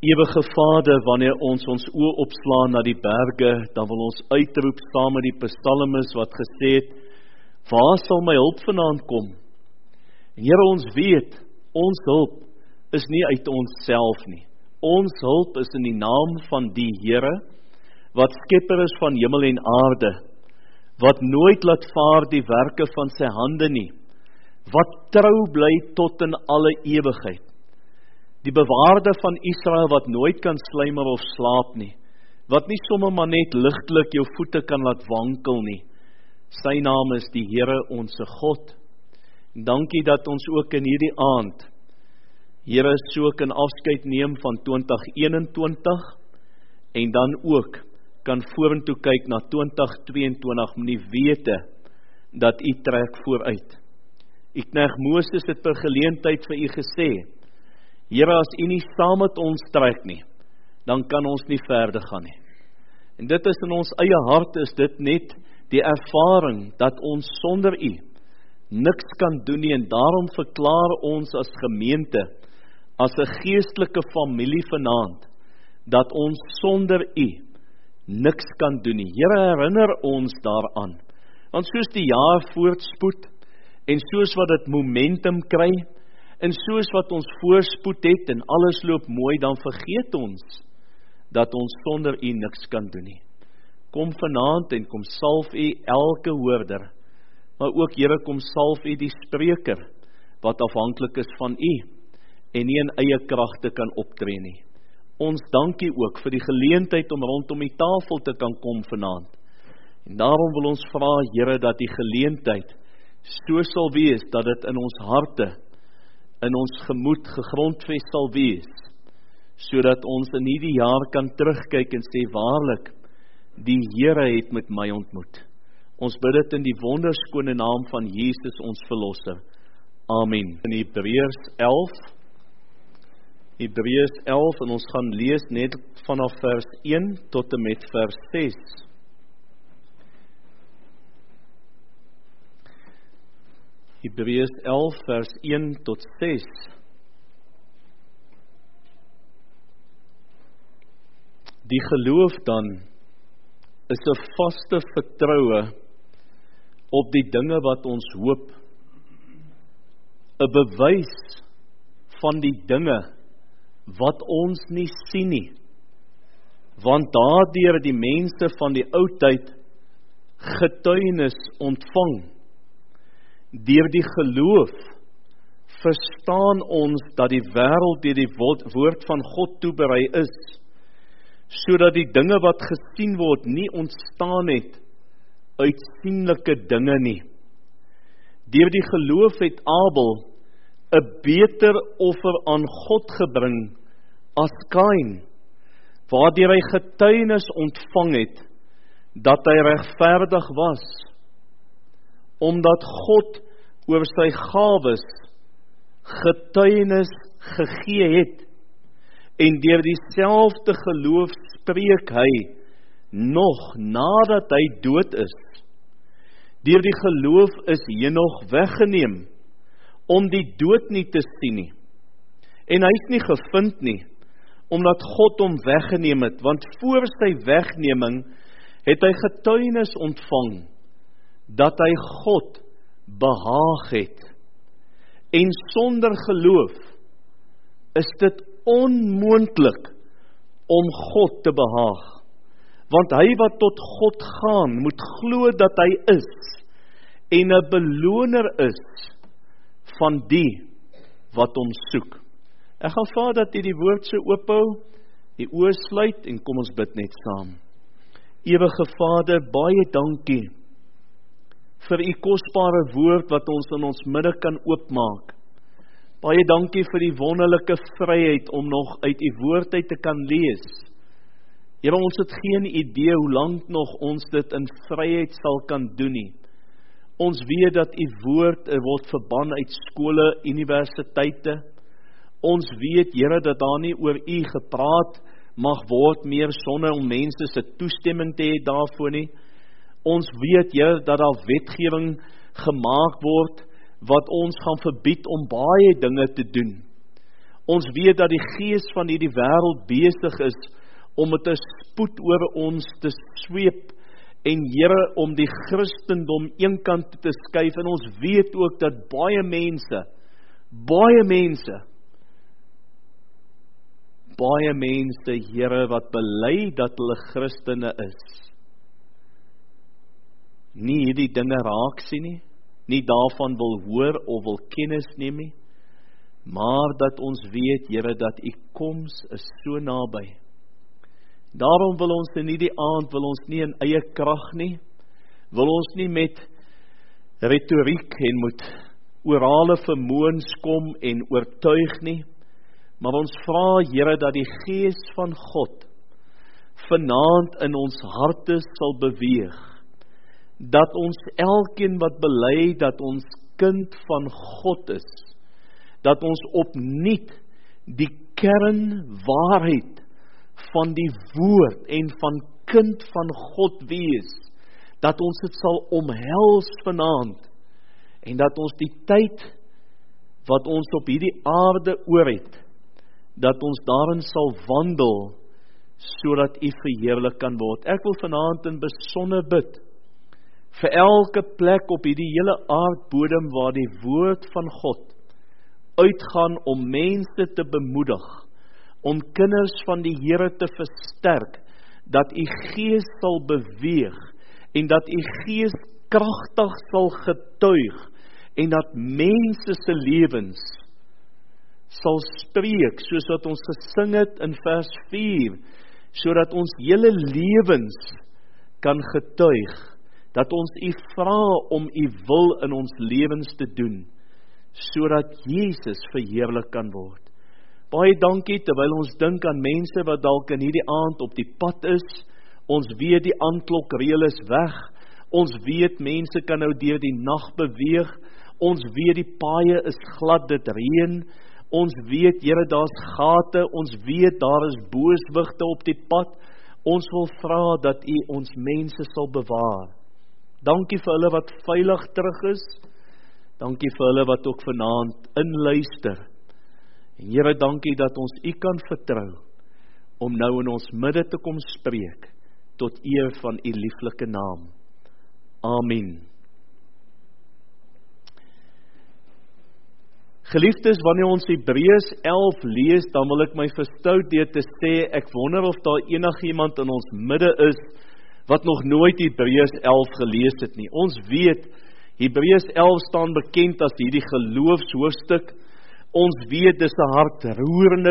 Ewige Vader, wanneer ons oë opslaan na die berge, dan wil ons uitroep saam met die psalmis wat gesê het, waar sal my hulp vandaan kom? En Here, ons weet, ons hulp is nie uit onsself nie. Ons hulp is in die naam van die Here, wat skepper is van hemel en aarde, wat nooit laat vaar die werke van sy hande nie, wat trou bly tot in alle ewigheid. Die bewaarde van Israel wat nooit kan sluimer of slaap nie, wat nie sommer maar net ligtelik jou voete kan laat wankel nie. Sy naam is die Here onse God. En dankie dat ons ook in hierdie aand, Here, so kan afskeid neem van 2021 en dan ook kan vorentoe kyk na 2022 met die wete dat U trek vooruit. U knegt Moses het per geleentheid vir U gesê, Here, as U nie saam met ons trek nie, dan kan ons nie verder gaan nie. En dit is in ons eie hart, is dit net die ervaring, dat ons sonder U niks kan doen nie, en daarom verklaar ons as gemeente, as 'n geestelike familie vanaand, dat ons sonder U niks kan doen nie. Here, herinner ons daaraan, want soos die jaar voortspoed, en soos wat dit momentum kry, en soos wat ons voorspoed het, en alles loop mooi, dan vergeet ons, dat ons sonder U niks kan doen nie. Kom vanaand en kom salf U elke hoorder, maar ook, Here, kom salf U die spreker, wat afhanklik is van U, en nie in eie kragte kan optree nie. Ons dank U ook vir die geleentheid om rondom die tafel te kan kom vanaand. En daarom wil ons vra, Here, dat die geleentheid so sal wees, dat dit in ons harte, in ons gemoed gegrondves sal wees, sodat ons in hierdie jaar kan terugkyk en sê, waarlik, die Here het met my ontmoet. Ons bid dit in die wonderskone naam van Jesus ons verlosser. Amen. In Hebreërs 11, en ons gaan lees net vanaf vers 1 tot en met vers 6. Hebreërs 11 vers 1 tot 6. Die geloof dan is 'n vaste vertroue op die dinge wat ons hoop, 'n bewys van die dinge wat ons nie sien nie, want daardeur die mense van die ou tyd getuienis ontvang. Deur die geloof verstaan ons dat die wêreld deur die woord van God toeberei is, sodat die dinge wat gesien word nie ontstaan het uit sienlike dinge nie. Deur die geloof het Abel 'n beter offer aan God gebring as Kain, waardeur hy getuienis ontvang het dat hy regverdig was, omdat God oor sy gawes getuienis gegee het, en deur dieselfde geloof spreek hy nog nadat hy dood is. Deur die geloof is Henog weggeneem, om die dood nie te sien nie, en hy is nie gevind nie, omdat God hom weggeneem het, want voor sy wegneming het hy getuienis ontvang, dat hy God behaag het. En sonder geloof is dit onmoontlik om God te behaag, want hy wat tot God gaan, moet glo dat hy is, en 'n beloner is van die wat hom soek. Ek gaan vra dat jy die woord so oophou, die oë sluit en kom ons bid net saam. Ewige Vader, baie dankie vir U kosbare woord wat ons in ons midde kan oopmaak. Baie dankie vir die wonderlike vryheid om nog uit U woord uit te kan lees. Here, ons het geen idee hoe lank nog ons dit in vryheid sal kan doen nie. Ons weet dat U woord word verban uit skole, universiteite. Ons weet, Here, dat daar nie oor U gepraat mag word meer sonder om mense se toestemming te hê daarvoor nie. Ons weet, Here, dat daar wetgewing gemaak word wat ons gaan verbied om baie dinge te doen. Ons weet dat die gees van hierdie wêreld besig is om met 'n spoed oor ons te sweep en Here om die Christendom eenkant te skuif. En ons weet ook dat baie mense, Here, wat bely dat hulle Christene is, nie hierdie dinge raak sien nie, nie daarvan wil hoor of wil kennis neem nie, maar dat ons weet, Here, dat U koms is so naby. Daarom wil ons in hierdie aand, wil ons nie in eie krag nie, wil ons nie met retoriek en met orale vermoëns kom en oortuig nie, maar ons vra, Here, dat die Gees van God vanaand in ons harte sal beweeg, dat ons elkeen wat bely dat ons kind van God is, dat ons opnuut die kernwaarheid van die woord en van kind van God wees, dat ons dit sal omhels vanaand, en dat ons die tyd wat ons op hierdie aarde oor het, dat ons daarin sal wandel, sodat U verheerlik kan word. Ek wil vanaand in besonder bid, vir elke plek op hierdie hele aardbodem waar die woord van God uitgaan om mense te bemoedig, om kinders van die Here te versterk, dat U Gees sal beweeg, en dat U Gees kragtig sal getuig, en dat mense se lewens sal spreek, soos wat ons gesing het in vers 4, sodat ons hele lewens kan getuig, dat ons U vra om U wil in ons lewens te doen, sodat Jesus verheerlik kan word. Baie dankie, terwyl ons dink aan mense wat dalk in hierdie aand op die pad is, ons weet die aandklokreël is weg, ons weet mense kan nou deur die nag beweeg, ons weet die paaie is glad, dit reën, ons weet, Here, daar's gate, ons weet daar is booswigte op die pad, ons wil vra dat U ons mense sal bewaar. Dankie vir hulle wat veilig terug is, dankie vir hulle wat ook vanaand inluister, en Here, dankie dat ons U kan vertrou, om nou in ons midde te kom spreek, tot eer van U lieflike naam. Amen. Geliefdes, wanneer ons Hebreërs 11 lees, dan wil ek my verstout deur te sê, ek wonder of daar enigiemand in ons midde is, wat nog nooit Hebreërs 11 gelees het nie. Ons weet, Hebreërs 11 staan bekend as hierdie geloofshoofstuk. Ons weet, dis 'n hartroerende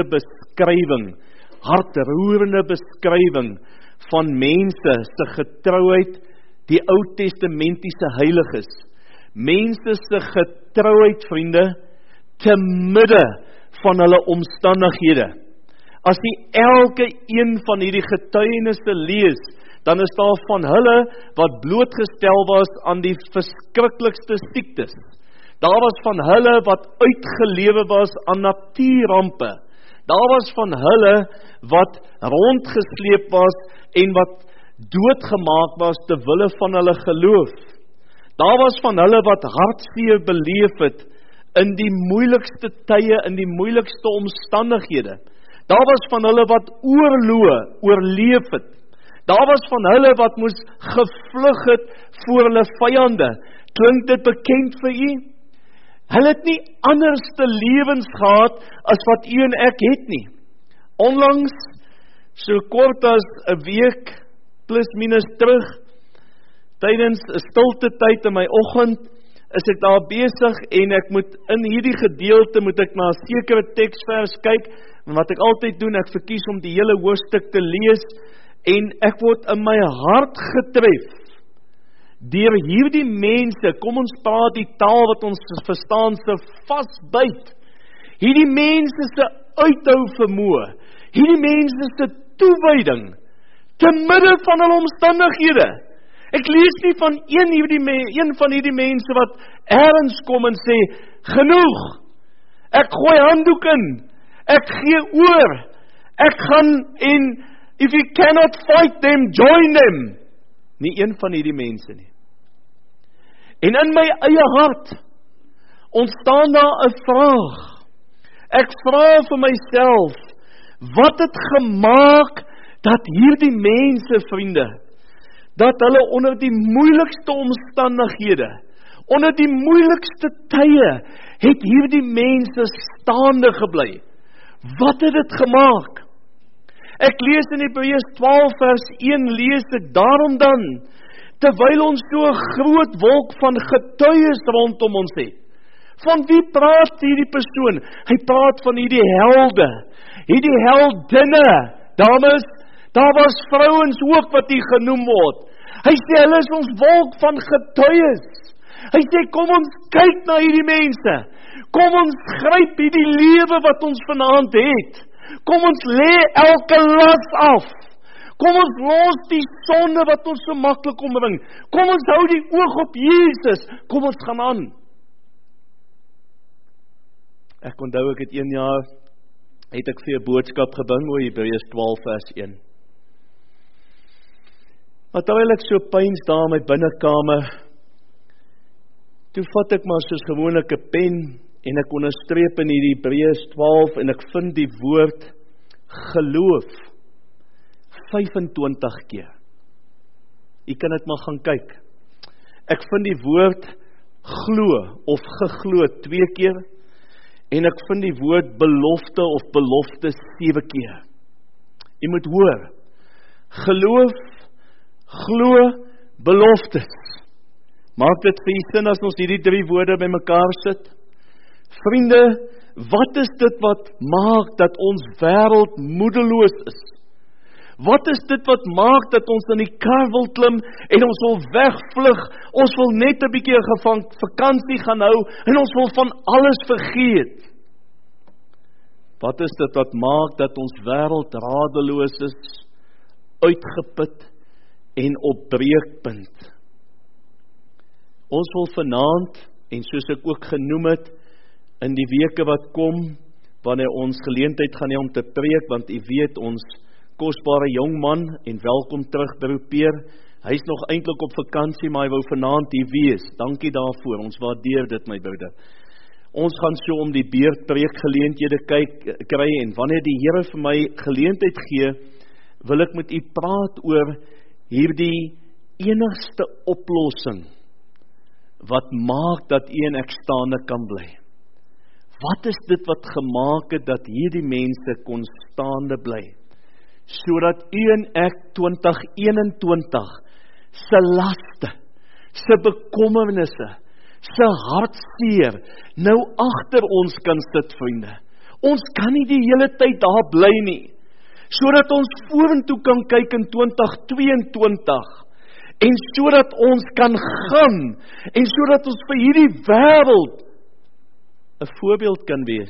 beskrywing van mense se getrouheid, die Ou Testamentiese heiliges. Mense se getrouheid, vriende, te midde van hulle omstandighede. As jy elke een van hierdie getuienisse lees, dan is daar van hulle wat blootgestel was aan die verskriklikste siektes. Daar was van hulle wat uitgelewe was aan natuurrampe. Daar was van hulle wat rondgesleep was en wat doodgemaak was te wille van hulle geloof. Daar was van hulle wat hartseer beleef het in die moeilikste tye, in die moeilikste omstandighede. Daar was van hulle wat oorloë oorleef het. Daar was van hulle wat moes gevlug het voor hulle vyande. Klink dit bekend vir u? Hulle het nie anderste lewens gehad as wat u en ek het nie. Onlangs, so kort as 'n week plus minus terug, tydens 'n stilte tyd in my oggend, is ek daar besig en ek moet in hierdie gedeelte moet ek na 'n sekere teksvers kyk, en wat ek altyd doen, ek verkies om die hele hoofstuk te lees, en ek word in my hart getref deur hierdie mense, kom ons praat die taal wat ons verstaan, se vasbyt, hierdie mense se uithou vermoë, hierdie mense se toewyding, te midde van hulle omstandighede. Ek lees nie van een van hierdie mense wat ergens kom en sê, genoeg, ek gooi handdoek in, ek gee oor, ek gaan en if you cannot fight them, join them. Nie een van hierdie mense nie. En in my eie hart ontstaan daar 'n vraag. Ek vra vir myself, wat het gemaak dat hierdie mense, vriende, dat hulle onder die moeilikste omstandighede, onder die moeilikste tye, het hierdie mense staande gebly? Wat het dit gemaak? Ek lees in Hebreërs 12 vers 1, lees ek, daarom dan, terwyl ons so 'n groot wolk van getuies rondom ons het. Van wie praat hierdie persoon? Hy praat van hierdie helde, hierdie heldinne. Dames, daar was vrouens ook wat hier genoem word. Hy sê, hulle is ons wolk van getuies. Hy sê, kom ons kyk na hierdie mense. Kom ons gryp hierdie lewe wat ons vanaand het. Kom ons lê elke las af. Kom ons los die sonde wat ons so maklik omring. Kom ons hou die oog op Jesus. Kom ons gaan aan. Ek onthou ek het 1 jaar, het ek vir 'n boodskap gebring oor Hebreërs 12 vers 1. Maar terwyl ek so pyns daar in my binnekamer, toe vat ek maar soos gewoonlik 'n pen, en ek onderstreep in hierdie Hebreërs 12, en ek vind die woord geloof 25 keer. Jy kan dit maar gaan kyk. Ek vind die woord glo of geglo 2 keer, en ek vind die woord belofte of belofte 7 keer. Jy moet hoor, geloof, glo, beloftes. Maak dit vir jy sin as ons hierdie 3 woorde by mekaar sit? Vriende, wat is dit wat maak dat ons wêreld moedeloos is? Wat is dit wat maak dat ons in die kar wil klim en ons wil wegvlug, ons wil net 'n bietjie 'n vakansie gaan hou en ons wil van alles vergeet? Wat is dit wat maak dat ons wêreld radeloos is, uitgeput en op breekpunt? Ons wil vanaand, en soos ek ook genoem het, in die weke wat kom, wanneer ons geleentheid gaan hê om te preek, want u weet ons kosbare jong man, en welkom terug Beroepeer, hy is nog eintlik op vakansie, maar hy wou vanaand hier wees. Dankie daarvoor, ons waardeer dit my broeder. Ons gaan so om die beurtpreek geleenthede kry, en wanneer die Here vir my geleentheid gee, wil ek met u praat oor hierdie enigste oplossing, wat maak dat u en ek staande kan bly. Wat is dit wat gemaak het dat hierdie mense kon staande bly? Sodat u en ek 2021 se laste, se bekommernisse, se hartseer nou agter ons kan sit, vriende. Ons kan nie die hele tyd daar bly nie. Sodat ons vorentoe kan kyk in 2022 en sodat ons kan gaan en sodat ons vir hierdie wêreld 'n voorbeeld kan wees.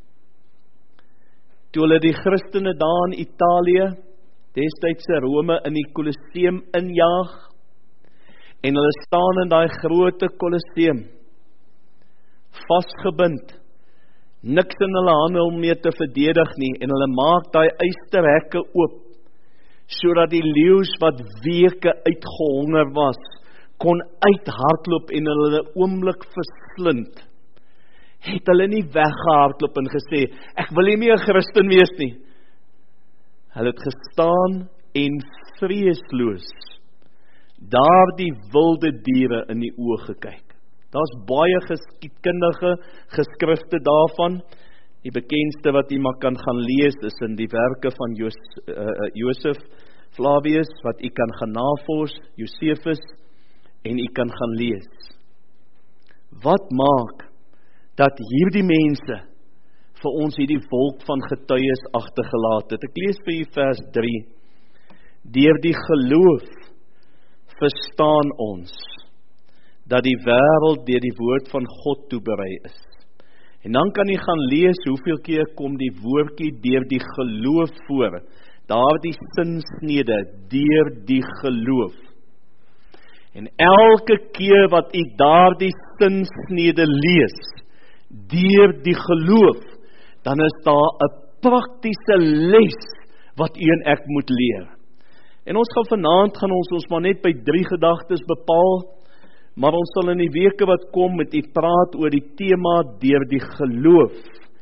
Toe hulle die Christene daar in Italië, destydse Rome in die Colosseum injaag, en hulle staan in daai groot Colosseum, vasgebind, niks in hulle hande om mee te verdedig nie, en hulle maak daai ysterhekke oop, sodat die leeu's wat weke uitgehonger was, kon uithardloop en hulle oomblik verslind. Het hulle nie weggehardloop en gesê, ek wil nie meer 'n Christen wees nie. Hulle het gestaan en vreesloos daar die wilde diere in die oë gekyk. Daar's baie geskiedkundige geskrifte daarvan. Die bekendste wat jy maar kan gaan lees is in die werke van Josef Flavius, wat jy kan gaan navors, Josephus, en jy kan gaan lees. Wat maak dat hierdie mense vir ons hierdie wolk van getuies agtergelaat het? Ek lees vir u vers 3. Deur die geloof verstaan ons dat die wêreld deur die woord van God toeberei is. En dan kan jy gaan lees hoeveel keer kom die woordjie deur die geloof voor. Daardie sinsnede deur die geloof. En elke keer wat u daardie sinsnede lees deur die geloof, dan is daar 'n praktiese les wat u en ek moet leer. En ons gaan vanaand ons maar net by 3 gedagtes bepaal, maar ons sal in die weke wat kom met u praat oor die tema deur die geloof,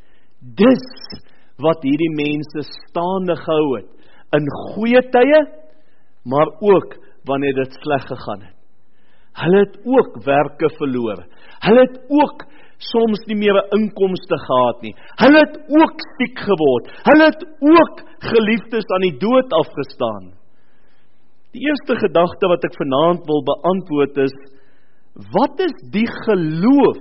Dis wat hierdie mense staande gehou het, in goeie tye, maar ook wanneer dit sleg gegaan het. Hulle het ook werke verloor. Hulle het ook soms nie meer 'n inkomste gehad nie. Hulle het ook siek geword. Hulle het ook geliefdes aan die dood afgestaan. Die eerste gedagte wat ek vanaand wil beantwoord is, wat is die geloof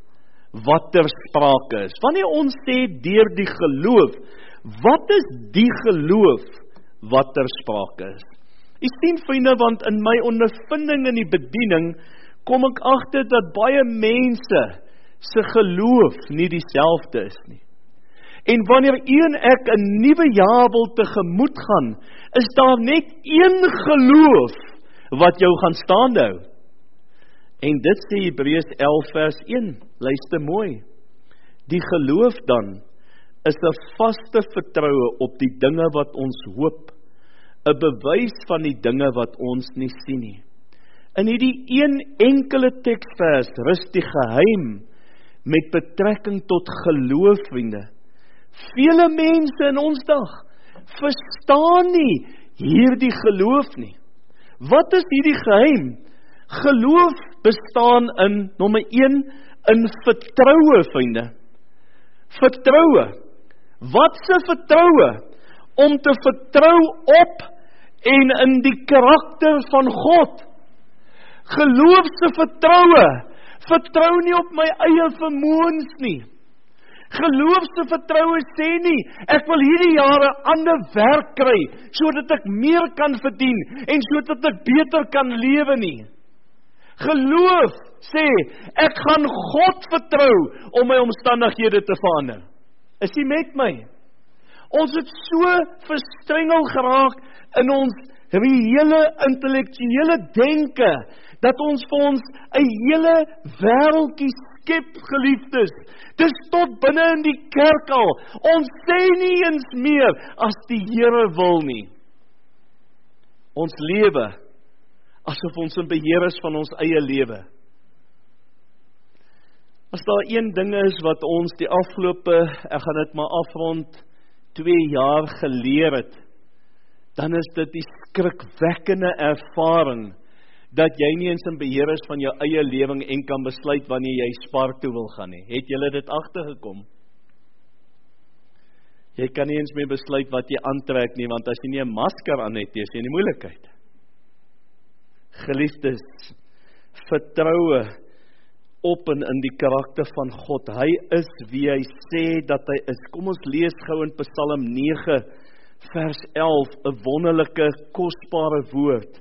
wat ter sprake is? Wanneer ons sê deur die geloof, wat is die geloof wat ter sprake is? Jy sien vriende, want in my ondervinding in die bediening, kom ek agter dat baie mense se geloof nie dieselfde is nie. En wanneer u en ek 'n nuwe jaar wil tegemoet gaan, is daar net een geloof wat jou gaan staande hou. En dit sê Hebreërs 11 vers 1, luister mooi. Die geloof dan is 'n vaste vertroue op die dinge wat ons hoop, 'n bewys van die dinge wat ons nie sien nie. In hierdie een enkele teksvers rus die geheim met betrekking tot geloof, vriende. Vele mense in ons dag verstaan nie hierdie geloof nie. Wat is hierdie geheim? Geloof bestaan in, nommer 1, in vertroue, vriende. Vertroue. Wat se vertroue? Om te vertrou op en in die karakter van God. Geloof se vertroue. Vertrou nie op my eie vermoëns nie. Geloof se vertroue sê nie, ek wil hierdie jare ander werk kry, sodat ek meer kan verdien, en sodat ek beter kan lewe nie. Geloof sê, ek gaan God vertrou om my omstandighede te verander. Is jy met my? Ons het so verstrengel geraak in ons reële intellektuele denke, dat ons vir ons 'n hele wêreldjie skep, geliefdes. Dis tot binne in die kerk al. Ons sê nie eens meer as die Here wil nie. Ons lewe asof ons in beheer is van ons eie lewe. As daar een ding is wat ons die afgelope, ek gaan dit maar afrond, 2 jaar geleer het, dan is dit die skrikwekkende ervaring, dat jy nie eens in beheer is van jou eie lewing en kan besluit wanneer jy Spar toe wil gaan nie. Het julle dit agtergekom? Jy kan nie eens meer besluit wat jy aantrek nie, want as jy nie 'n masker aan het, is jy in die moeilikheid. Geliefdes, vertroue op en in die karakter van God. Hy is wie hy sê dat hy is. Kom ons lees gou in Psalm 9 vers 11, 'n wonderlike, kosbare woord.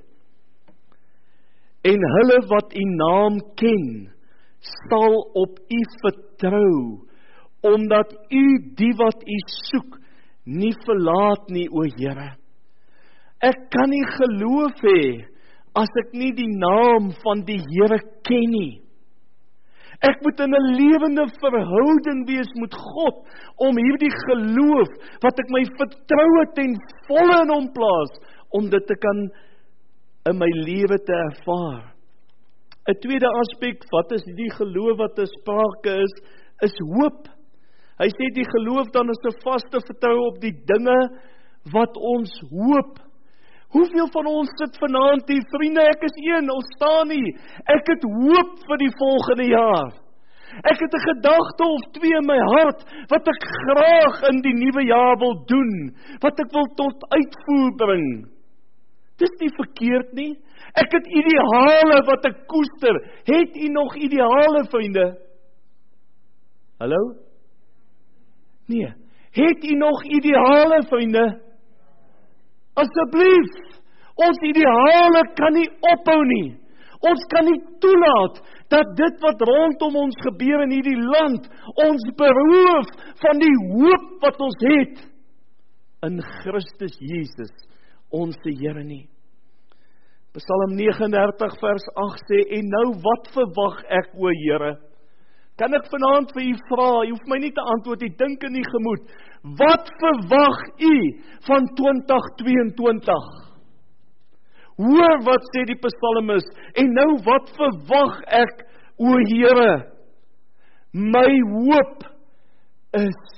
En hulle wat u naam ken, sal op u vertrou, omdat u die wat u soek, nie verlaat nie, o Here. Ek kan nie geloof hê, as ek nie die naam van die Here ken nie. Ek moet in 'n lewende verhouding wees met God, om hierdie geloof, wat ek my vertroue ten volle in hom plaas, om dit te kan in my lewe te ervaar. 'n tweede aspek, wat is die geloof wat ter sprake is hoop. Hy sê die geloof dan is 'n vaste vertroue op die dinge wat ons hoop. Hoeveel van ons sit vanaand hier, vriende, ek is een, ons staan nie. Ek het hoop vir die volgende jaar. Ek het 'n gedagte of 2 in my hart, wat ek graag in die nuwe jaar wil doen, wat ek wil tot uitvoer bring. Dis nie verkeerd nie. Ek het ideale wat ek koester. Het u nog ideale, vriende? Hallo? Nee. Het u nog ideale, vriende? Asseblief, ons ideale kan nie ophou nie. Ons kan nie toelaat dat dit wat rondom ons gebeur in hierdie land, ons beroof van die hoop wat ons het in Christus Jesus, ons Here nie. Psalm 39 vers 8 sê, en nou wat verwag ek, o Here? Kan ek vanaand vir u vra, u hoef my nie te antwoord, u dink in die gemoed, wat verwag u van 2022? Hoor wat sê die psalmis, en nou wat verwag ek, o Here? My hoop is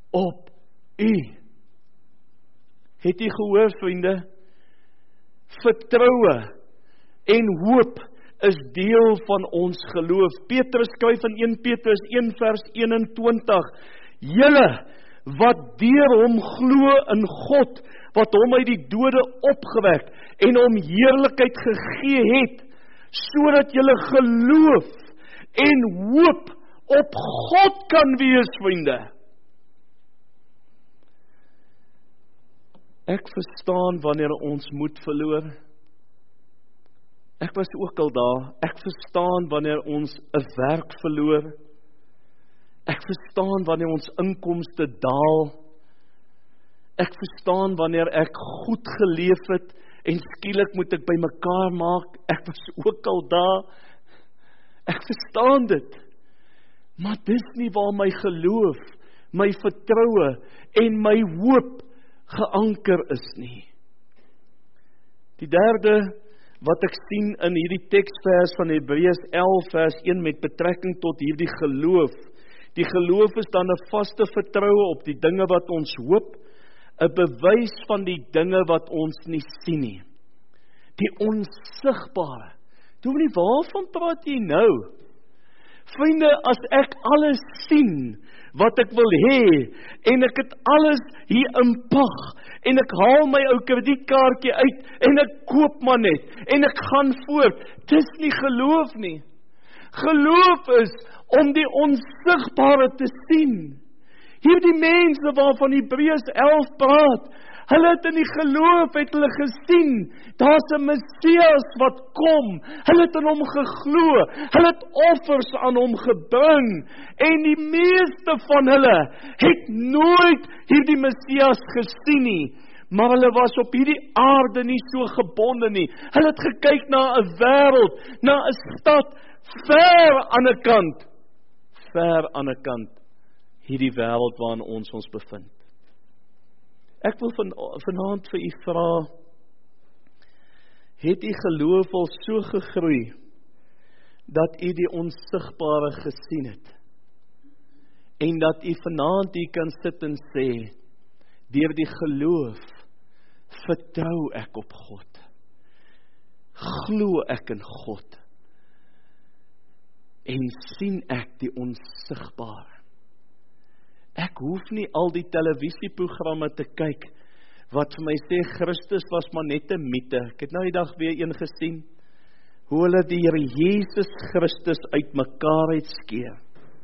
op U. Het U gehoor, vriende? Vertroue en hoop is deel van ons geloof. Petrus skryf in 1 Petrus 1 vers 21, Julle wat deur hom glo in God, wat hom uit die dode opgewek en hom heerlikheid gegee het, sodat julle geloof en hoop op God kan wees, vriende. Ek verstaan wanneer ons moed verloor. Ek was ook al daar. Ek verstaan wanneer ons 'n werk verloor. Ek verstaan wanneer ons inkomste daal. Ek verstaan wanneer ek goed geleef het en skielik moet ek bymekaar maak. Ek was ook al daar. Ek verstaan dit. Maar dis nie waar my geloof, my vertroue en my hoop geanker is nie. Die derde wat ek sien in hierdie teksvers van Hebreërs 11 vers 1 met betrekking tot hierdie geloof. Die geloof is dan 'n vaste vertroue op die dinge wat ons hoop, 'n bewys van die dinge wat ons nie sien nie. Die onsigbare. Dominee, waarvan praat jy nou? Vriende, as ek alles sien wat ek wil hê en ek het alles hier in pag en ek haal my ou kredietkaartjie uit en ek koop maar net en ek gaan voort, dis nie geloof nie. Geloof is om die onsigbare te sien. Hierdie mense waarvan Hebreërs 11 praat, hulle het in die geloof, het hulle gesien, daar's 'n Messias wat kom, hulle het in hom geglo, hulle het offers aan hom gebring, en die meeste van hulle het nooit hierdie Messias gesien nie, maar hulle was op hierdie aarde nie so gebonde nie, hulle het gekyk na 'n wêreld, na 'n stad, ver aan 'n kant, hierdie wêreld waarin ons bevind. Ek wil vanaand vir u vra, het u geloof al so gegroei, dat u die onsigbare gesien het, en dat u vanaand hier kan sit en sê, deur die geloof, vertrou ek op God, glo ek in God, en sien ek die onsigbare. Ek hoef nie al die televisieprogramme te kyk, wat vir my sê, Christus was maar net 'n mite. Ek het nou die dag weer een gesien, hoe hulle die Here Jesus Christus uit mekaar uitskeer.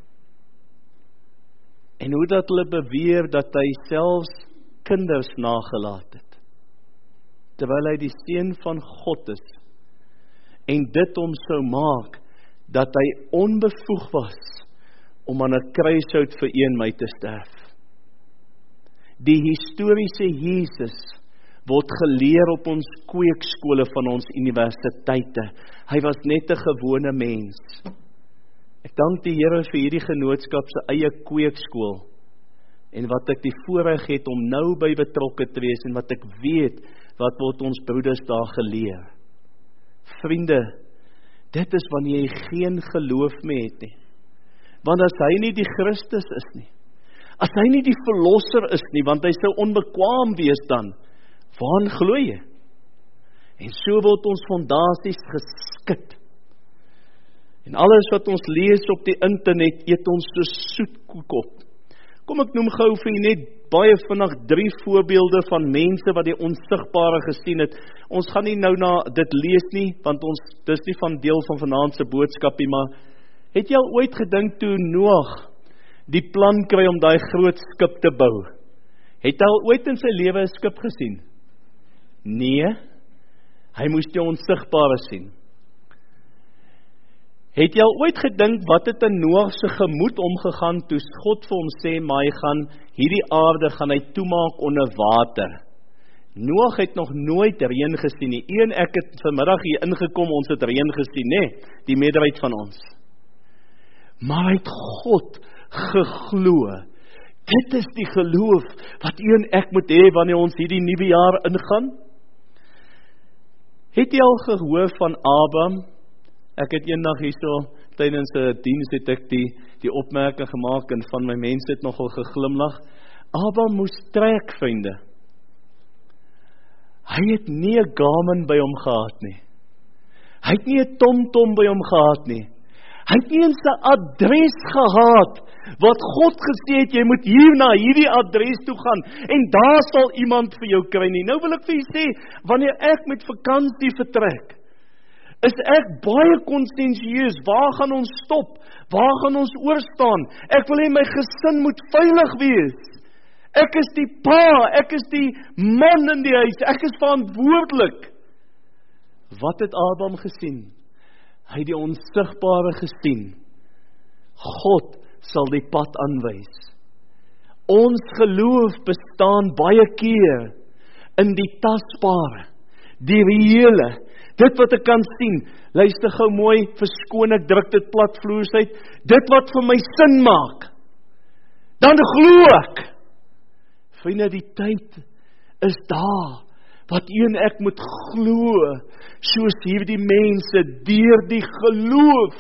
En hoe dat hulle beweer, dat hy selfs kinders nagelaat het, terwyl hy die Seun van God is, en dit hom sou maak, dat hy onbevoeg was, om aan 'n kruishout vir u en my te sterf. Die historiese Jesus word geleer op ons kweekskole van ons universiteite. Hy was net 'n gewone mens. Ek dank die Here vir hierdie genootskap se eie kweekskool, en wat ek die voorreg het om nou by betrokke te wees, en wat ek weet, wat word ons broeders daar geleer. Vriende, dit is wanneer jy geen geloof meer het nie. Want as hy nie die Christus is nie, as hy nie die verlosser is nie, want hy sou onbekwaam wees dan, waaraan glo jy? En so word ons fondasies geskit. En alles wat ons lees op die internet, eet ons so soetkoek op. Kom ek noem gou vir jy net baie vinnig 3 voorbeelde van mense wat die onsigbare gesien het. Ons gaan nie nou na dit lees nie, want dis nie van deel van vanaand se boodskapie, maar het jy al ooit gedink toe Noag die plan kry om daai groot skip te bou? Het hy al ooit in sy lewe 'n skip gesien? Nee, hy moes die onsigbare sien. Het jy al ooit gedink wat het in Noag se gemoed omgegaan toe God vir hom sê, maar hy gaan hierdie aarde gaan hy toemaak onder water? Noag het nog nooit reën gesien nie. U en ek het vanmiddag hier ingekom, ons het reën gesien, nee, die meerderheid van ons. Maar hy het God geglo. Dit is die geloof wat u en ek moet hê wanneer ons hierdie nuwe jaar ingaan. Het jy al gehoor van Abraham? Ek het eendag hierso tydens 'n diens het ek die opmerking gemaak en van my mense het nogal geglimlag. Abraham moes trek, vriende. Hy het nie 'n Garmin by hom gehad nie. Hy het nie 'n TomTom by hom gehad nie. Hy het nie eens 'n adres gehad, wat God gesê het, jy moet hier na hierdie adres toe gaan, en daar sal iemand vir jou kry nie. Nou wil ek vir jy sê, wanneer ek met vakansie vertrek, is ek baie konsensieus, waar gaan ons stop, waar gaan ons oorstaan, ek wil hê my gesin moet veilig wees, ek is die pa, ek is die man in die huis, ek is verantwoordelik. Wat het Abraham gesien? Hy het die onsigbare gesien. God sal die pad aanwys. Ons geloof bestaan baie keer in die tasbare, die reële, dit wat ek kan sien. Luister gou mooi, verskoon ek druk dit platvloers uit, dit wat vir my sin maak, dan glo ek. Vriende, die tyd is daar, wat u en ek moet glo, soos hierdie mense, deur die geloof.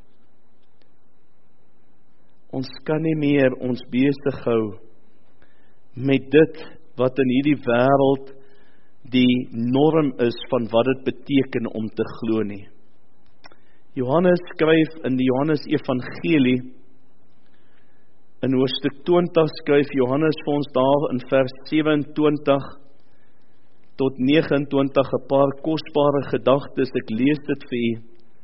Ons kan nie meer ons besig hou met dit, wat in hierdie wêreld die norm is, van wat dit beteken om te glo nie. Johannes skryf in die Johannes Evangelie, in hoofstuk 20 skryf Johannes vir ons daar in vers 27 tot 29 'n paar kosbare gedagtes, ek lees dit vir u.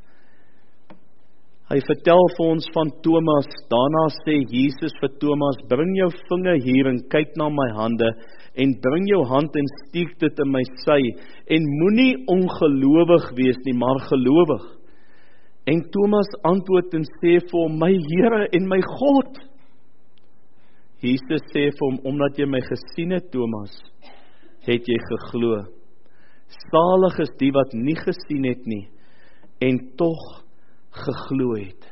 Hy vertel vir ons van Thomas, daarna sê Jesus vir Thomas, bring jou vinger hier en kyk na my hande, en bring jou hand en steek dit in my sy, en moenie ongelowig wees nie, maar gelowig. En Thomas antwoord en sê vir hom, my Here en my God. Jesus sê vir hom, omdat jy my gesien het, Thomas, het jy geglo. Salig is die wat nie gesien het nie, en tog geglo het.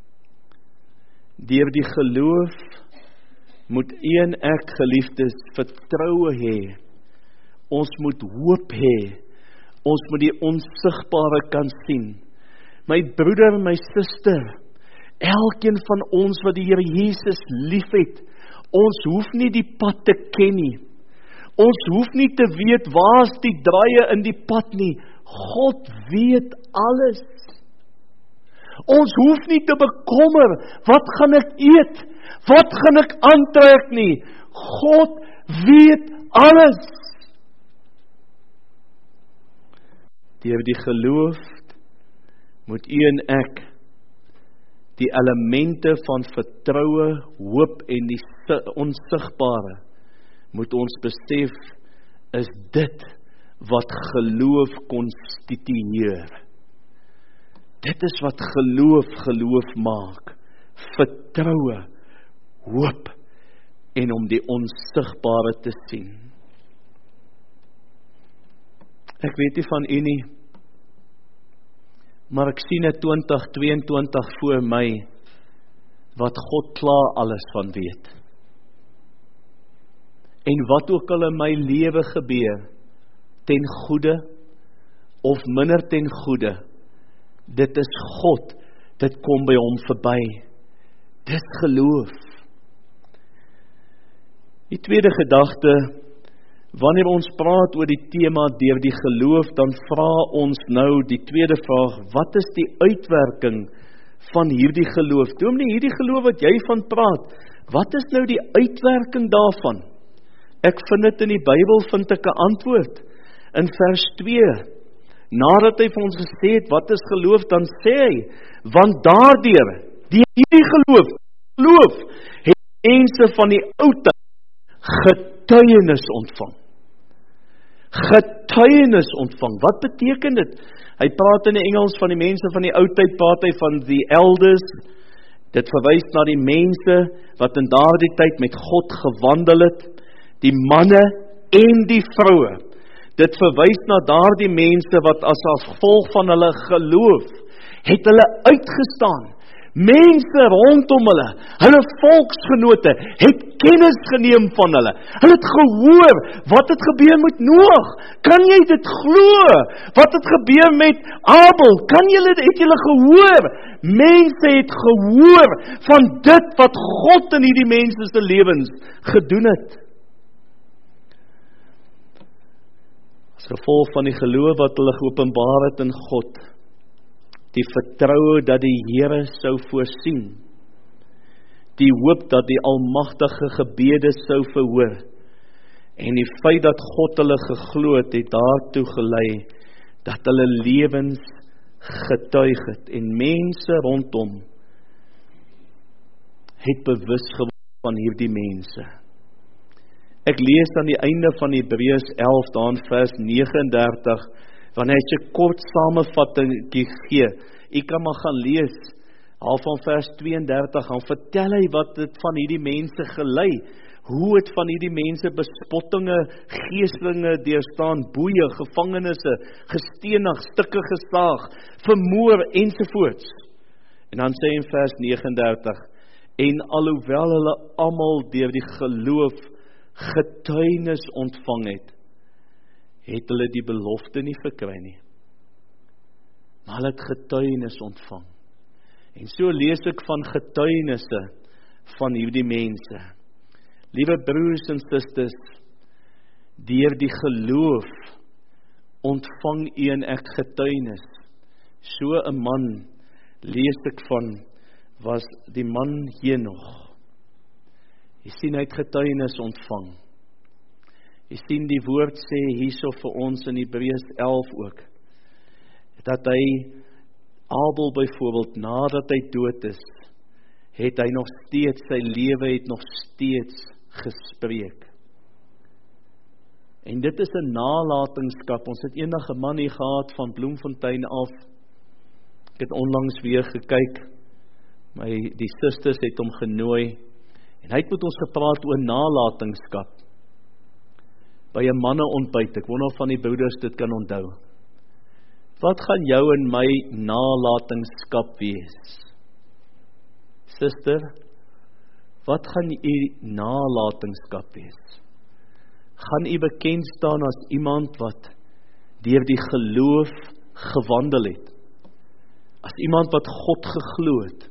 Deur die geloof moet u en ek, geliefdes, vertroue hê. Ons moet hoop hê. Ons moet die onsigbare kan sien. My broeder en my suster, elkeen van ons wat die Here Jesus liefhet, ons hoef nie die pad te ken nie. Ons hoef nie te weet waar is die draaie in die pad nie. God weet alles. Ons hoef nie te bekommer, wat gaan ek eet? Wat gaan ek aantrek nie? God weet alles. Deur die geloof moet u en ek die elemente van vertroue, hoop en die onsigbare moet ons besef, is dit wat geloof konstitueer. Dit is wat geloof maak. Vertroue, hoop en om die onsigbare te sien. Ek weet nie van u nie, maar ek sien 'n 2022 voor my, wat God klaar alles van weet. En wat ook al in my lewe gebeur, ten goeie of minder ten goeie, dit is God, dit kom by hom verby. Dis geloof. Die tweede gedagte, wanneer ons praat oor die tema deur die geloof, dan vra ons nou die tweede vraag, wat is die uitwerking van hierdie geloof? Dominee, hierdie geloof wat jy van praat, wat is nou die uitwerking daarvan? Ek vind dit in die Bybel, vind ek 'n antwoord. In vers 2, nadat hy vir ons gesê het, wat is geloof, dan sê hy, want daardeur, die hierdie geloof, het mense van die ou tyd getuienis ontvang. Getuienis ontvang, wat beteken dit? Hy praat in die Engels van die mense van die ou tyd, praat hy van the elders, dit verwys na die mense, wat in daardie tyd met God gewandel het, die manne en die vroue. Dit verwys na daardie mense wat as gevolg van hulle geloof, het hulle uitgestaan Mense rondom hulle volksgenote, het kennis geneem van hulle. Hulle het gehoor wat het gebeur met Noag. Kan jy dit glo? Wat het gebeur met Abel? Het julle gehoor? Mense het gehoor van dit wat God in hierdie mense se lewens gedoen het. As gevolg van die geloof wat hulle geopenbaar het in God, die vertroue dat die Here sou voorsien, die hoop dat die Almagtige gebede sou verhoor, en die feit dat God hulle geglo het, het daartoe gelei, dat hulle lewens getuig het, en mense rondom het bewus geword van hierdie mense. Ek lees aan die einde van Hebreërs 11, dan vers 39, wanneer hy 'n kort samevatting gee. U kan maar gaan lees, al van vers 32, dan vertel hy wat het van hierdie mense gelei, hoe het van hierdie mense bespottinge, geestelinge deurstaan, boeie, gevangenisse, gestenig, stukke gesaag, vermoor ensovoorts. En dan sê hy in vers 39, en alhoewel hulle almal deur die geloof getuienis ontvang het hulle die belofte nie verkry nie. Maar hulle het getuienis ontvang. En so lees ek van getuienisse van hierdie mense. Liewe broers en susters, deur die geloof ontvang u en ek getuienis. So 'n man, lees ek van, was die man Henog. Jy sien, hy het getuienis ontvang. Jy sien, die woord sê hierso vir ons in Hebreërs 11 ook, dat hy, Abel byvoorbeeld, nadat hy dood is, het hy nog steeds, sy lewe het nog steeds gespreek. En dit is 'n nalatenskap. Ons het eendag 'n man hier gehad van Bloemfontein af. Ek het onlangs weer gekyk, die susters het hom genooi, en hy het met ons gepraat oor nalatenskap. By 'n manneontbyt, ek wonder of van die broeders dit kan onthou. Wat gaan jou en my nalatenskap wees? Suster, wat gaan u nalatenskap wees? Gaan u bekend staan as iemand wat deur die geloof gewandel het? As iemand wat God geglo het?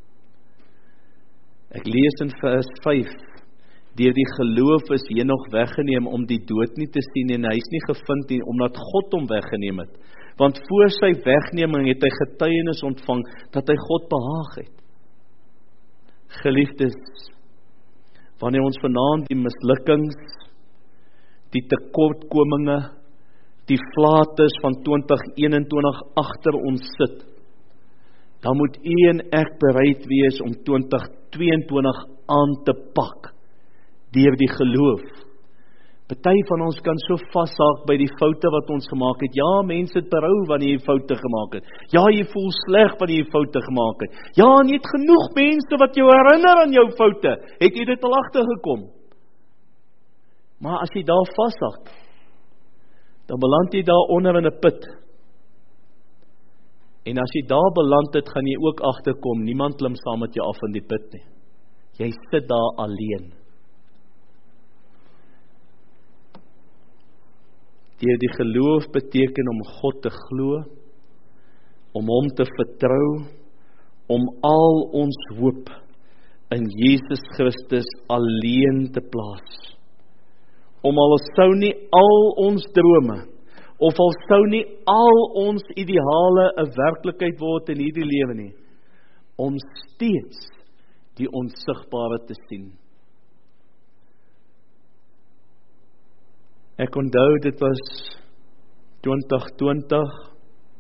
Ek lees in vers 5, deur die geloof is Henog weggeneem om die dood nie te sien, en hy is nie gevind nie, omdat God hom weggeneem het. Want voor sy wegneming het hy getuienis ontvang, dat hy God behaag het. Geliefdes, wanneer ons vanaand die mislukkings, die tekortkominge, die flates van 2021 agter ons sit, dan moet u en ek bereid wees om 2022 aan te pak, deur die geloof. Party van ons kan so vashaak by die foute wat ons gemaak het. Ja, mense het berou wanneer jy foute gemaak het. Ja, jy voel sleg wanneer jy foute gemaak het. Ja, en jy het genoeg mense wat jou herinner aan jou foute. Het jy dit al agtergekom? Maar as jy daar vashaak, dan beland jy daar onder in 'n put. En as jy daar beland het, gaan jy ook agterkom, niemand klim saam met jou af in die put nie. Jy sit daar alleen. Deur die geloof beteken om God te glo, om hom te vertrou, om al ons hoop in Jesus Christus alleen te plaas. Om al sou nie al ons drome, of al sou nie al ons ideale 'n werklikheid word in hierdie lewe nie, om steeds die onsigbare te sien. Ek onthou, dit was 2020,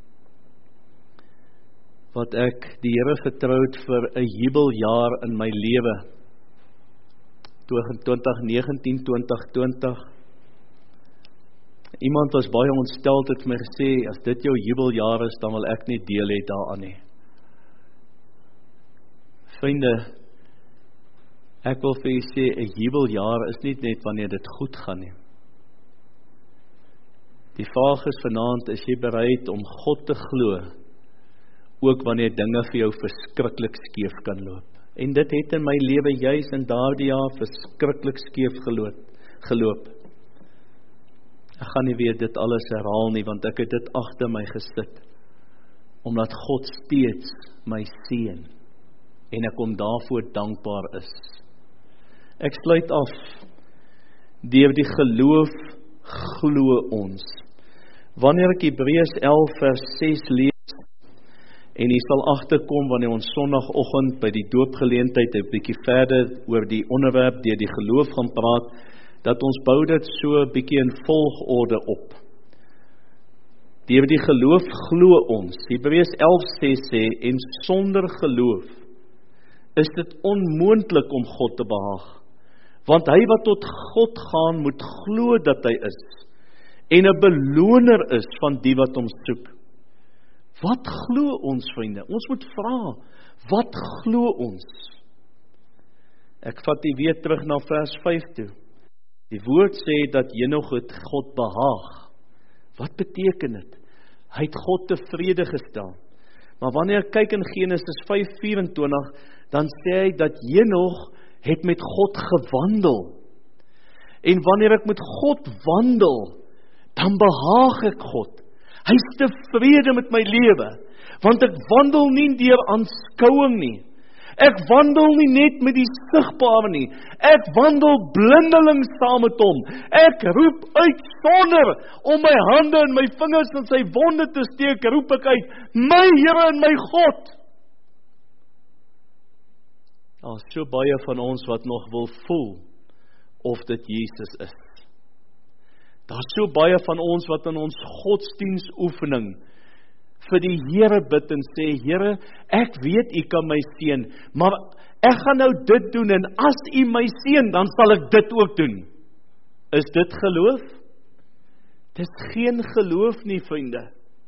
wat ek die Here vertrou het vir 'n jubeljaar in my lewe. 2019, 2020. Iemand was baie ontsteld, het my gesê, as dit jou jubeljaar is, dan wil ek nie deel hê daaraan nie. Vriende, ek wil vir u sê, 'n jubeljaar is nie net wanneer dit goed gaan nie. Die vraag is vanaand, is jy bereid om God te glo, ook wanneer dinge vir jou verskriklik skeef kan loop. En dit het in my lewe juis in daardie jaar verskriklik skeef geloop. Ek gaan nie weer dit alles herhaal nie, want ek het dit agter my gesit, omdat God steeds my seën, en ek hom daarvoor dankbaar is. Ek sluit af, deur die geloof glo ons. Wanneer ek Hebreërs 11 vers 6 lees, en jy sal agterkom wanneer ons Sondagoggend by die doopgeleentheid 'n bietjie verder oor die onderwerp deur die geloof gaan praat, dat ons bou dit so 'n bietjie in volgorde op. Deur die geloof glo ons. Hebreërs 11:6 sê, en sonder geloof is dit onmoontlik om God te behaag. Want hy wat tot God gaan, moet glo dat hy is, en 'n beloner is van die wat hom soek. Wat glo ons, vriende? Ons moet vra, wat glo ons? Ek vat die weer terug na vers 5 toe. Die woord sê dat Henog het God behaag. Wat beteken dit? Hy het God tevrede gestel. Maar wanneer ek kyk in Genesis 5:24, dan sê hy dat Henog het met God gewandel. En wanneer ek met God wandel, dan behaag ek God. Hy is tevrede met my lewe, want ek wandel nie deur aanskouing nie. Ek wandel nie net met die sigbare nie. Ek wandel blindelings saam met hom. Ek roep uit sonder om my hande en my vingers in sy wonde te steek, roep ek uit, my Here en my God. Daar is so baie van ons wat nog wil voel of dit Jesus is. Daar is so baie van ons wat in ons godsdienstoefening vir die Here bid en sê, Here, ek weet U kan my seën, maar ek gaan nou dit doen, en as U my seën, dan sal ek dit ook doen. Is dit geloof? Dit is geen geloof nie, vriende.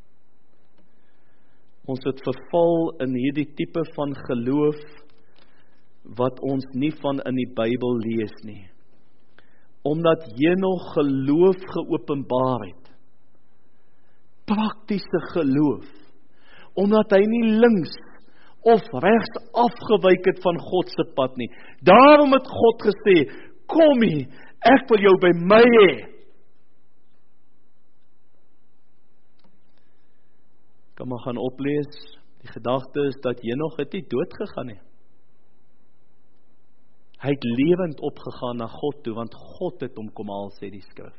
Ons het verval in hierdie tipe van geloof, wat ons nie van in die Bybel lees nie. Omdat Henog geloof geopenbaar het, praktiese geloof, omdat hy nie links of regs afgewyk het van God se pad nie. Daarom het God gesê, kom hier, ek wil jou by my hê. Kan maar gaan oplees, die gedagte is dat Henog het nie dood gegaan nie. Hy het lewend opgegaan na God toe, want God het hom kom haal, sê die skrif.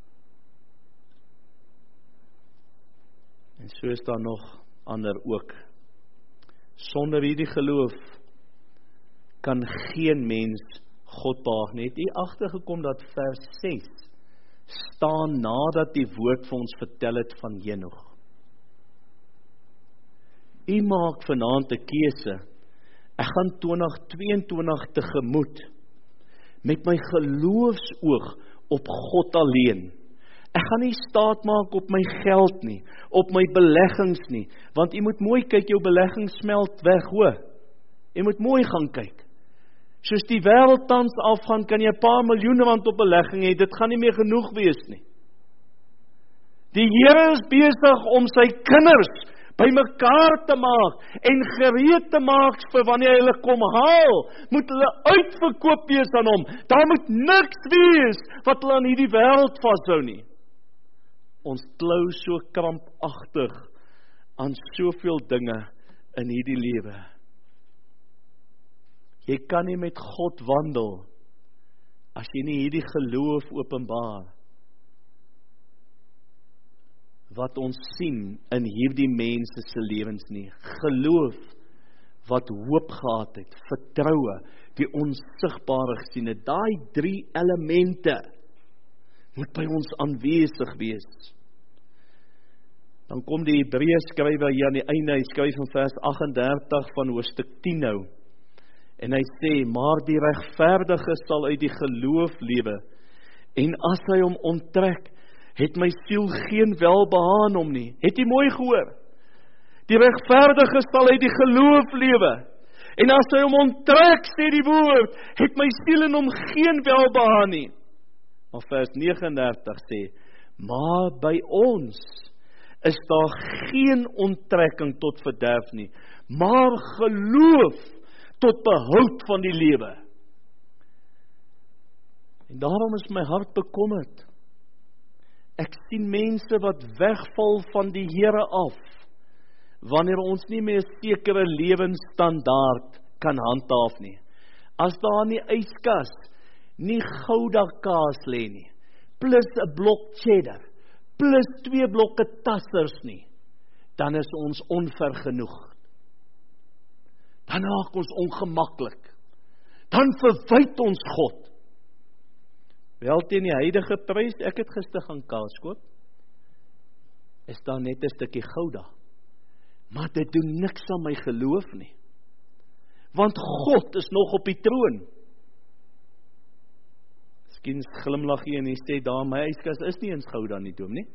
En so is daar nog ander ook. Sonder hierdie geloof kan geen mens God behaag nie. Het u agtergekom dat vers 6 staan nadat die woord vir ons vertel het van Henog. U maak vanaand 'n keuse. Ek gaan 2022 tegemoet met my geloofsoog op God alleen. Ek gaan nie staat maak op my geld nie, op my beleggings nie, want jy moet mooi kyk, jou beleggings smelt weg, hoor. Jy moet mooi gaan kyk. Soos die wêreld tans afgaan, kan jy 'n paar miljoen rand op belegging hê, dit gaan nie meer genoeg wees nie. Die Here is besig om sy kinders bymekaar te maak en gereed te maak vir wanneer hy hulle kom haal, moet hulle uitverkoop wees aan hom. Daar moet niks wees wat hulle aan hierdie wêreld vashou nie. Ons klou so krampagtig aan soveel dinge in hierdie lewe. Jy kan nie met God wandel as jy nie hierdie geloof openbaar wat ons sien in hierdie mense se lewens nie. Geloof wat hoop gehad het, vertroue, die onsigbare gesien het. Daai 3 elemente moet by ons aanwesig wees. Dan kom die Hebreërs skrywer hier aan die einde, hy skryf in vers 38 van hoofstuk 10 nou. En hy sê, maar die regverdige sal uit die geloof lewe, en as hy hom onttrek, het my siel geen welbehae aan hom nie. Het jy mooi gehoor? Die regverdige sal uit die geloof lewe, en as hy hom onttrek, sê die woord, het my siel in hom geen welbehae nie. Maar vers 39 sê, maar by ons is daar geen onttrekking tot verderf nie, maar geloof tot behoud van die lewe. En daarom is my hart bekommerd. Ek sien mense wat wegval van die Here af, wanneer ons nie meer sekere lewensstandaard kan handhaaf nie. As daar in die yskas nie Gouda kaas lê nie, plus 'n blok cheddar, plus 2 blokke tassers nie, dan is ons onvergenoeg. Dan raak ons ongemaklik. Dan verwyd ons God. Wel teen die huidige prys, ek het gister gaan kaas koop, is daar net 'n stukkie Gouda. Maar dit doen niks aan my geloof nie. Want God is nog op die troon. Miskien glimlag jy en jy sê, daar my yskas is nie eens Gouda nie, Dominee.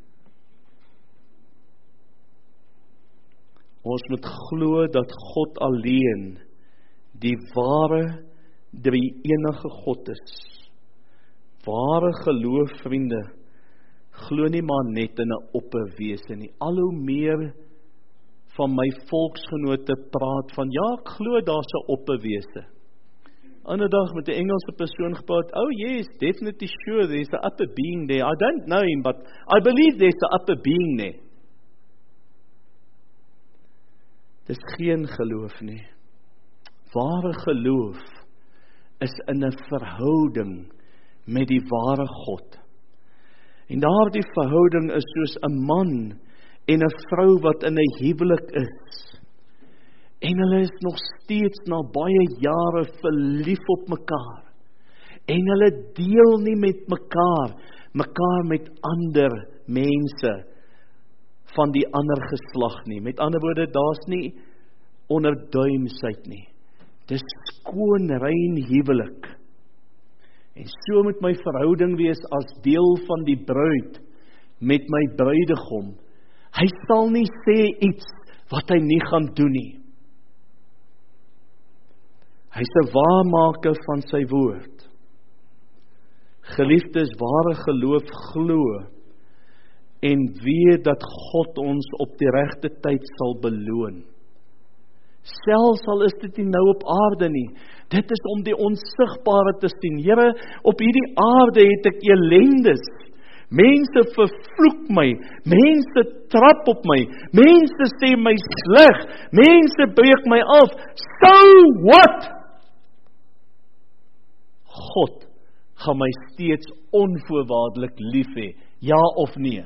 Ons moet glo dat God alleen die ware, drie-enige God is. Ware geloof, vriende, glo nie maar net in 'n opperwese nie. Al hoe meer van my volksgenote praat van, ja, ek glo daar's 'n opperwese. Ander dag met 'n Engelse persoon gepraat, oh yes, definitely sure there's an upper being there. I don't know him, but I believe there's an upper being there. Dis geen geloof nie. Ware geloof is in 'n verhouding met die ware God. En daardie verhouding is soos 'n man en 'n vrou wat in 'n huwelik is. En hulle is nog steeds na baie jare verlief op mekaar. En hulle deel nie met mekaar met ander mense van die ander geslag nie. Met ander woorde, daar's nie onderduimsheid nie. Dis skoon, rein huwelik. En so moet my verhouding wees as deel van die bruid met my bruidegom. Hy sal nie sê iets wat hy nie gaan doen nie. Hy is 'n waarmaker van sy woord. Geliefdes, ware geloof glo en weet dat God ons op die regte tyd sal beloon. Selfs al is dit nie nou op aarde nie. Dit is om die onsigbare te sien. Here, op hierdie aarde het ek ellendes. Mense vervloek my, mense trap op my, mense sê my sleg, mense breek my af. So what? God gaan my steeds onvoorwaardelik lief hê, ja of nee.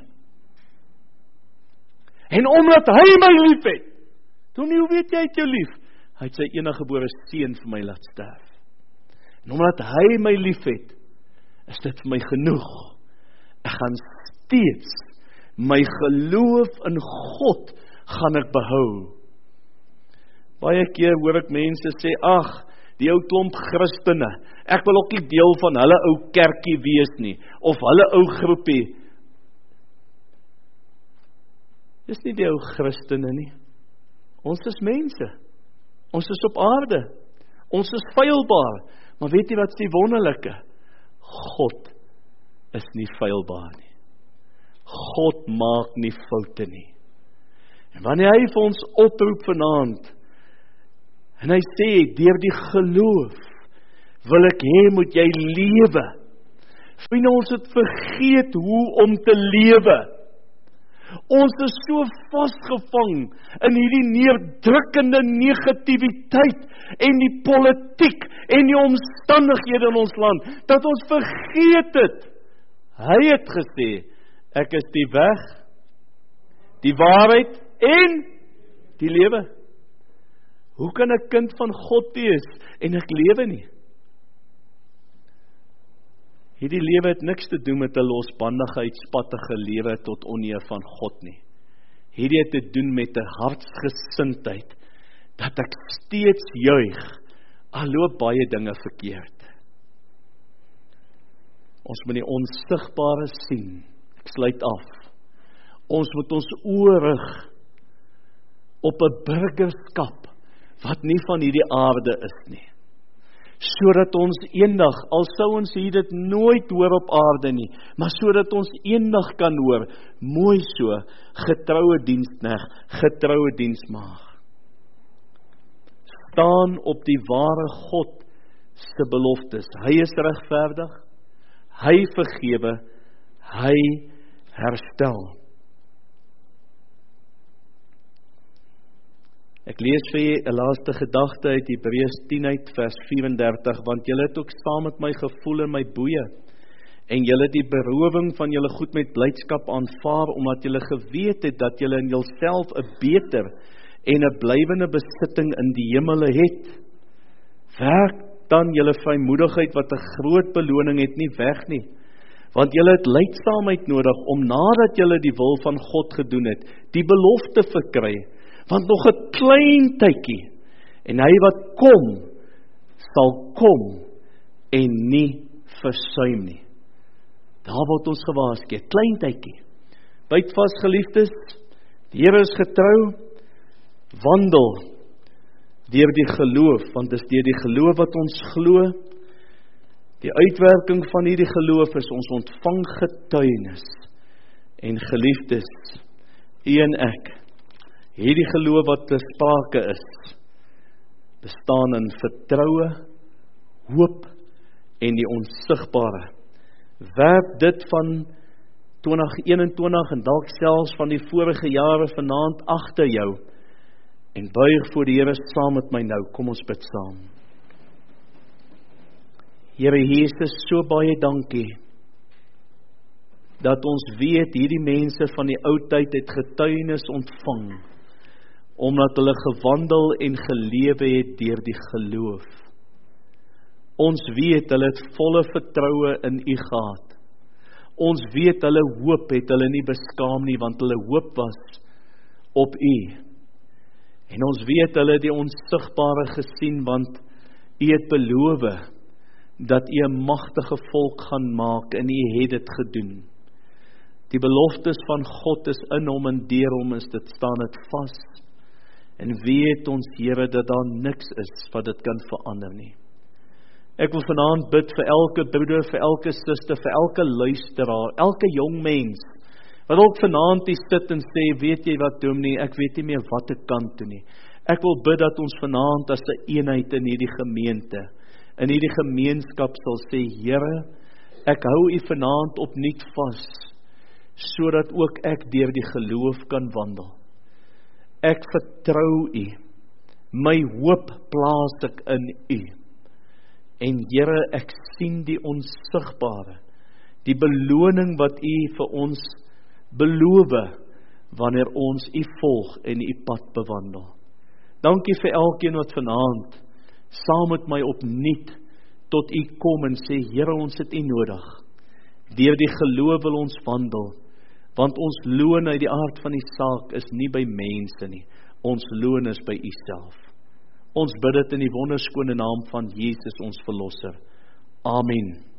En omdat hy my lief het, toen hoe weet jy het jou lief? Hy het sy eniggebore seun vir my laat sterf. En omdat hy my lief het, is dit vir my genoeg. Ek gaan steeds my geloof in God gaan ek behou. Baie keer hoor ek mense sê, ag, die ou klomp Christene, ek wil ook nie deel van hulle ou kerkie wees nie, of hulle ou groepie. Dis nie die ou Christene nie. Ons is mense. Ons is op aarde. Ons is feilbaar. Maar weet jy wat is die wonderlike? God is nie feilbaar nie. God maak nie foute nie. En wanneer hy vir ons oproep vanaand, en hy sê, deur die geloof, wil ek hê moet jy lewe. Vriende, ons het vergeet hoe om te lewe. Ons is so vasgevang in hierdie neerdrukkende negativiteit en die politiek en die omstandighede in ons land, dat ons vergeet het. Hy het gesê, ek is die weg, die waarheid en die lewe. Hoe kan ek kind van God wees en ek lewe nie? Hierdie lewe het niks te doen met 'n losbandige, uitspattige lewe tot oneer van God nie. Hierdie het te doen met 'n hartsgesindheid, dat ek steeds juig, al loop baie dinge verkeerd. Ons moet die onsigbare sien. Ek sluit af. Ons moet ons oë rig op 'n burgerskap wat nie van hierdie aarde is nie. sodat ons eendag, al sou ons hier dit nooit hoor op aarde nie, maar sodat ons eendag kan hoor, mooi so, getroue diensknegt, getroue diensmaagd. Staan op die ware God se beloftes. Hy is regverdig, hy vergewe, hy herstel. Ek lees vir julle 'n laaste gedagte uit Hebreërs 10 uit vers 34, want julle het ook saam met my gevoel in my boeye, en julle het die berowing van julle goed met blydskap aanvaar, omdat julle geweet het dat julle in julself 'n beter en 'n blywende besitting in die hemele het. Werk dan julle vrymoedigheid wat 'n groot beloning het nie weg nie, want julle het lydsaamheid nodig om nadat julle die wil van God gedoen het, die belofte verkry, want nog 'n klein tydjie, en hy wat kom, sal kom en nie versuim nie. Daar word ons gewaarsku, klein tydjie. Byt vas, geliefdes, die Here is getrou, wandel deur die geloof, want dis deur die geloof wat ons glo. Die uitwerking van hierdie geloof is ons ontvang getuienis. En geliefdes, u en ek, hierdie geloof wat ter sprake is, bestaan in vertroue, hoop en die onsigbare. Werp dit van 2021 en dalk selfs van die vorige jare vanaand agter jou en buig voor die Here saam met my nou. Kom ons bid saam. Here Jesus, so baie dankie dat ons weet hierdie mense van die ou tyd het getuienis ontvang, omdat hulle gewandel en gelewe het deur die geloof. Ons weet hulle het volle vertroue in u gehad. Ons weet hulle hoop het hulle nie beskaam nie, want hulle hoop was op u. En ons weet hulle het die onsigbare gesien, want u het beloof dat u 'n magtige volk gaan maak, en u het dit gedoen. Die beloftes van God is in hom en deur hom is dit, staan dit vas. En weet ons, Here, dat daar niks is wat dit kan verander nie. Ek wil vanaand bid vir elke broeder, vir elke suster, vir elke luisteraar, elke jong mens, wat ook vanaand hier sit en sê, weet jy wat, dominee, ek weet nie meer wat ek kan doen nie. Ek wil bid dat ons vanaand as 'n eenheid in hierdie gemeente, in hierdie gemeenskap sal sê, Here, ek hou u vanaand opnuut vas, sodat ook ek deur die geloof kan wandel. Ek vertrou u, my hoop plaas ek in u. En Here, ek sien die onsigbare, die beloning wat u vir ons beloof, wanneer ons u volg en u pad bewandel. Dankie vir elkeen wat vanaand saam met my opnuut tot u kom en sê, Here, ons het u nodig. Deur die geloof wil ons wandel, want ons loon uit die aard van die saak is nie by mense nie, ons loon is by u self. Ons bid dit in die wonderskone naam van Jesus ons verlosser. Amen.